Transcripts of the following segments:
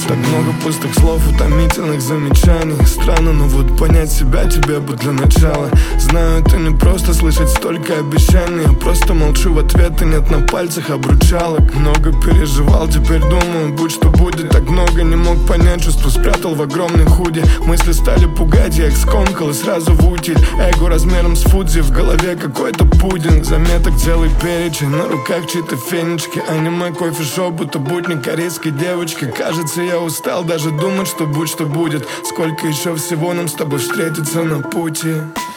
Так много пустых слов, утомительных замечаний. Странно, но вот понять себя тебе бы для начала. Знаю, это не просто слышать столько обещаний. Я просто молчу в ответ, и нет на пальцах обручалок. Много переживал, теперь думаю, будь что будет. Так много не мог понять, чувство спрятал в огромной худи. Мысли стали пугать, я их скомкал и сразу в утиль. Эго размером с Фудзи, в голове какой-то пудинг. Заметок целый перечень, на руках чьи-то фенечки. Аниме, кофе-шоп, будто будни корейской девочки. Кажется, я устал даже думать, что будь что будет. Сколько еще всего нам с тобой встретиться на пути.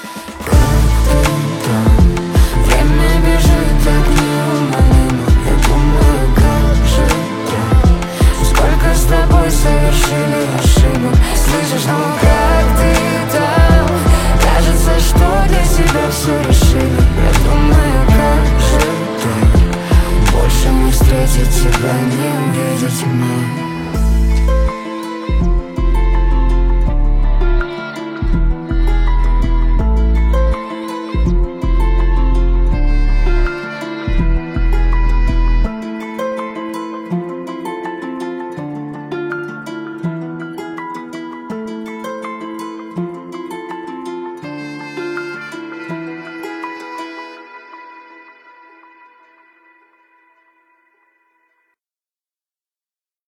Время бежит так неумолимо. Я думаю, как же так? Сколько с тобой совершили ошибок. Слышишь, ну как ты там? Кажется, что для себя все решили. Я думаю, как же так? Больше не встретить тебя, не увидеть меня.